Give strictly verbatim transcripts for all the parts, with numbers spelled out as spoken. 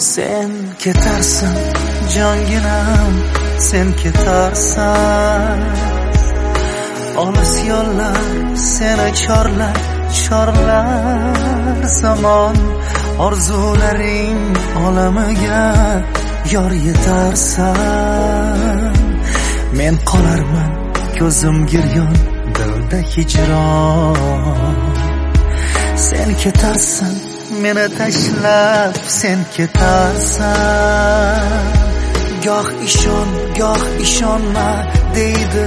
Sen ketarsan jonginam, sen ketarsan. Olis yo'llar seni chorlar, chorlar zamon. Orzularing olamiga yor yetarsan. Men qolarman ko'zim giryon, dilda hijron. Sen ketarsan meni tashlab, sen ketarsan. Goh ishon, goh ishonma deydi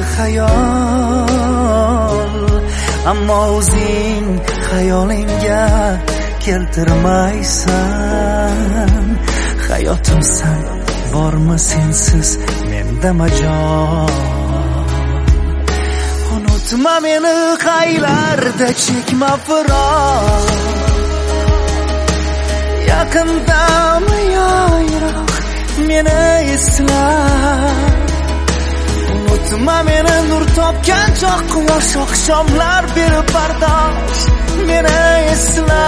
xayol, ammo o'zing xayolingga keltirmaysan. Hayotimsan, bormi sensiz menda majol. Unutma meni qaylarda, chekma firoq. Yaqindami yo yiroq, meni esla. Unutma meni nur topgan choq quyosh, oqshomlar berib bardosh, meni esla.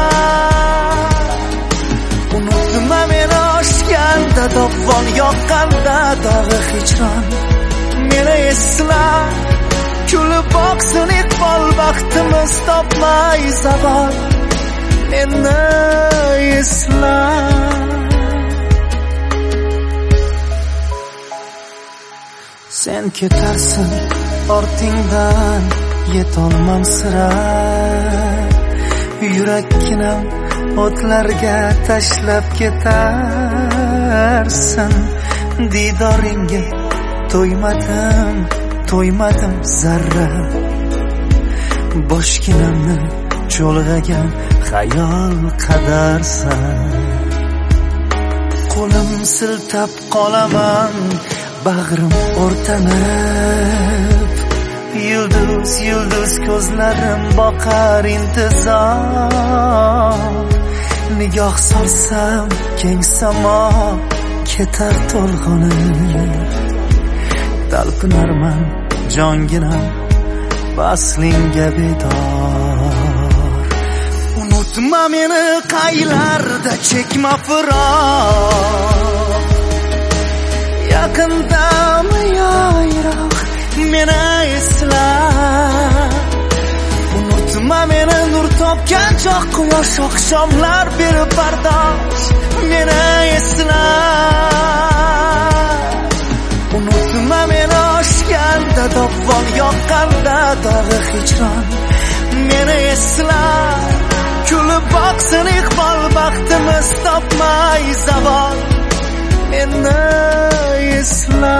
Unutma meni oshganda, dovon yoqqanda, dog'i hijron, meni esla. Kulib boqsin iqbol, vaqtimiz topmay zavol, meni esla. Sen ketarsan ortingdan, yetolmam sira. Yurakkinam o'tlarga tashlab ketarsan. Didoringga to'ymadim, to'ymadim zarra. Boshginamni cho'lg'agan xayol qadarsan. Qo'lim siltab qolaman, bag'rim o'rtanib. Yulduz, yulduz ko'zlarim boqar intizor. Nigoh solsam keng samo, ketar to'lg'onib. Talpinarman jonginam, vaslingga bedor. Unutma meni qaylarda, chekma firoq. Yaqindami yo yiroq, meni esla. Unutma meni nur topgan choq quyosh, oqshomlar berib bardosh, meni esla. Unutma meni oshganda, dovon yoqqanda, dog'i hijron, meni esla. Kulib boqsin iqbol, vaqtimiz topmay zavol, meni esla.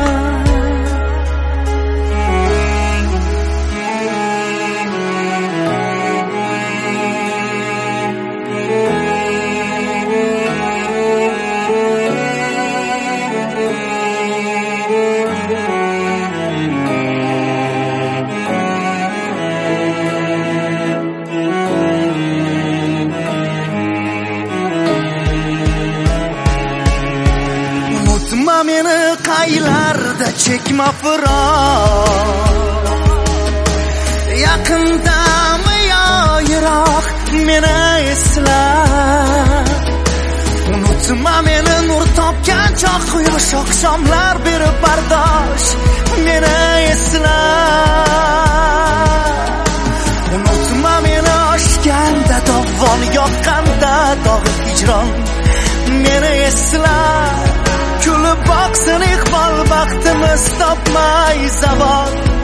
Unutma meni qaylarda, chekma firoq. Yaqindami yo yiroq, meni esla. Unutma meni nur topgan choq quyosh, oqshomlar berib bardosh, meni esla. Unutma meni oshganda, dovon yoqqanda, dog'i hijron, meni esla. Kulib boqsin iqbol, vaqtimiz topmay zavol,